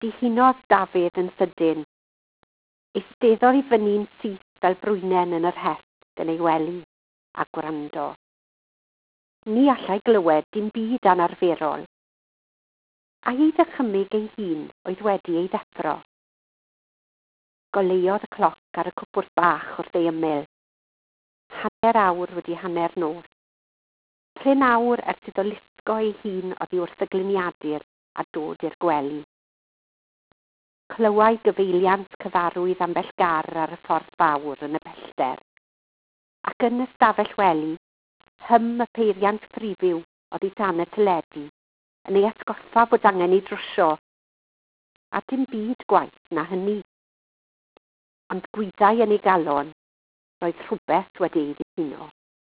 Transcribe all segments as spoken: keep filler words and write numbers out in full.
Dihunodd Dafydd yn sydyn. Eisteddodd i fyny'n syth fel brwynen yn yr hest yn ei wely a gwrando. Ni allai glywed dim byd anarferol. A ei ddychymyg ei hun oedd wedi ei ddeffro. Goleuodd y cloc ar y cwpwrdd bach wrth ei ymyl. Hanner awr wedi hanner nos. Prin awr ers iddo lusgo ei hun oddi wrth y gliniadur a dod i'r gwely. Clywai gyfeiliant cyfarwydd ambell gar ar y ffordd fawr yn y pellter. Ac yn y stafell wely, hym y peiriant ffrifiw oddi dan y teledu, yn ei atgoffa bod angen ei drwsio, a dim byd gwaith na hynny. Ond gwydau yn ei galon, roedd rhywbeth wedi ei ddihuno.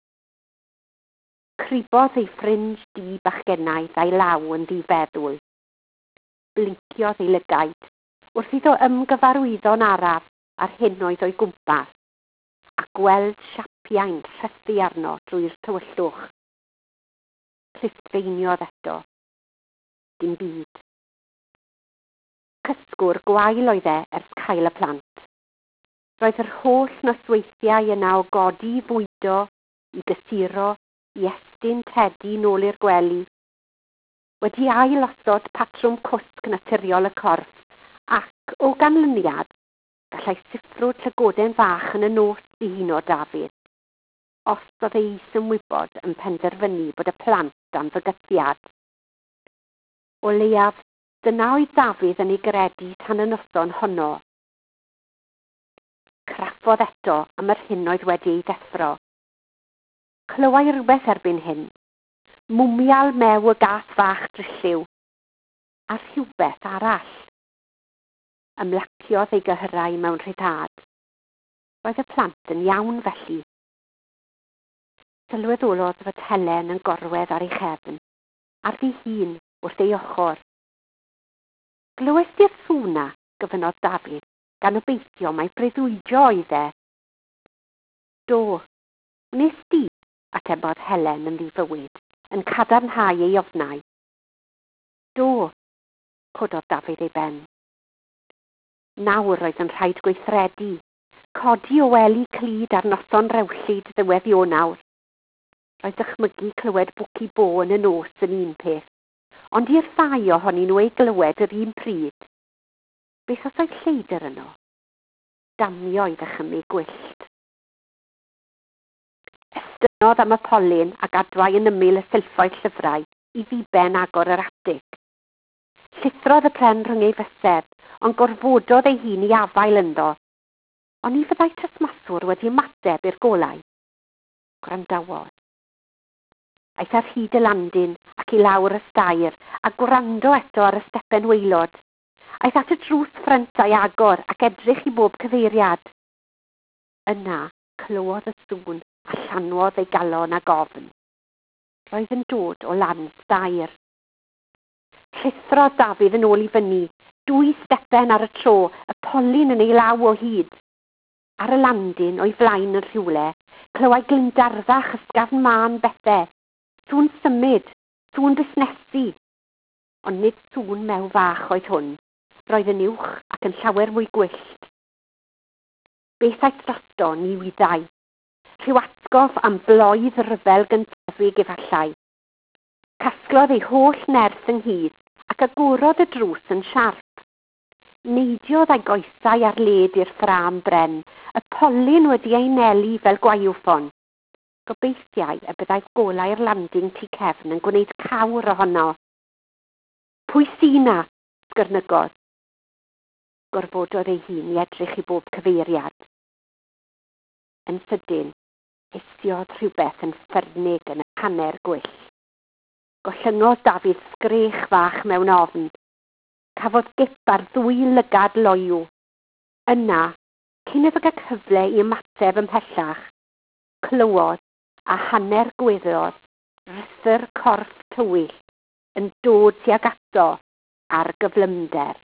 Cribodd ei ffrinj di bachgenaidd a'i law yn ddifeddwl. Blinciodd ei lygaid, wrth iddo ymgyfarwyddo'n araf ar hyn oedd o'i gwmpas, a gweld siapiau'n rhythu arno drwy'r tywyllwch. Clustfeiniodd eto. Dim byd. Cysgwr gwael oedd e ers cael y plant. Roedd yr holl nosweithiau yna o godi fwydo, i gysuro, i estyn tedi nôl i'r gwely. Wedi ail-osod patrwm cwsg naturiol y corff, ac o ganlyniad, gallai siffrwd llygoden fach yn y nos ddihuno Dafydd, os oedd ei is-ymwybod yn penderfynu bod y plant am fygythiad. O leiaf, dyna oedd Dafydd yn ei gredu tan y noson honno. Craffodd eto am yr hyn oedd wedi ei ddeffro. Clywai rhywbeth erbyn hyn. Mwmial mew y gas fach drilliw. A rhywbeth arall. Ymlaciodd ei gyhyrau mewn rhyddhad. Roedd y plant yn iawn felly. Sylweddolodd fod Helen yn gorwedd ar ei chefn, ar ddi hun wrth ei ochr. Glywes di'r sŵna, gyfynodd Dafydd, gan obeithio mai breuddwydio oedd e. Do, wnes di, atebodd Helen yn ddifywyd, yn cadarnhau ei ofnau. Do, cododd Dafydd ei ben. Nawr oedd yn rhaid gweithredu, codi o wely clud ar noson rewllyd ddiwedd Ionawr. Roedd dychmygu clywed bwci bo yn y nos yn un peth, ond i'r ddau ohonyn nhw ei glywed yr un pryd. Beth os oedd lleidr yno? Damio i ddychymyg gwyllt. Estynodd am y polyn ac adwai yn ymyl y silffoedd llyfrau i ddiben agor yr atig. Llithrodd y pren rhwng ei fysedd, ond gorfododd ei hun i afael ynddo. Ond ni fyddai trysmaswr wedi ymateb i'r golau. Gwrandawodd. Aeth ar hyd y landyn ac i lawr y stair a gwrando eto ar y stepen waelod. Aeth at y drws ffrynt a'i agor ac edrych i bob cyfeiriad. Yna clywodd y sŵn a llanwodd ei galon a gofn. Roedd yn dod o lan stair. Llithrodd Dafydd yn ôl i fyny, dwy stepen ar y tro, y polyn yn ei law o hyd. Ar y landyn o'i flaen yn rhywle, clywai glindarddach ysgafn mân bethau. Sŵn symud, sŵn busnesu. Ond nid sŵn mew fach oedd hwn. Roedd yn uwch ac yn llawer mwy gwyllt. Beth aeth drosto ni wyddau. Rhyw atgof am bloedd ryfel gyntefig efallai. Casglodd ei holl nerth ynghyd ac agorodd y drws yn siarp. Neidiodd ei goesau ar led i'r ffrâm bren, y polyn wedi ei nelu fel gwaywffon. Gobeithiau y byddai golau'r landing tu cefn yn gwneud cawr ohono. Pwy sy'n na? Sgyrnygodd. Gorfododd ei hun i edrych i bob cyfeiriad. Yn sydyn, hisiodd rhywbeth yn ffyrnig yn y hanner gwyll. Gollyngodd Dafydd sgrech fach mewn ofn. Cafodd gip ar ddwy lygad loiw. Yna, cyn iddo gael cyfle i ymateb ymhellach, clywodd a hanner gweddodd rhythr corff tywyll yn dod tuag ato ar gyflymder.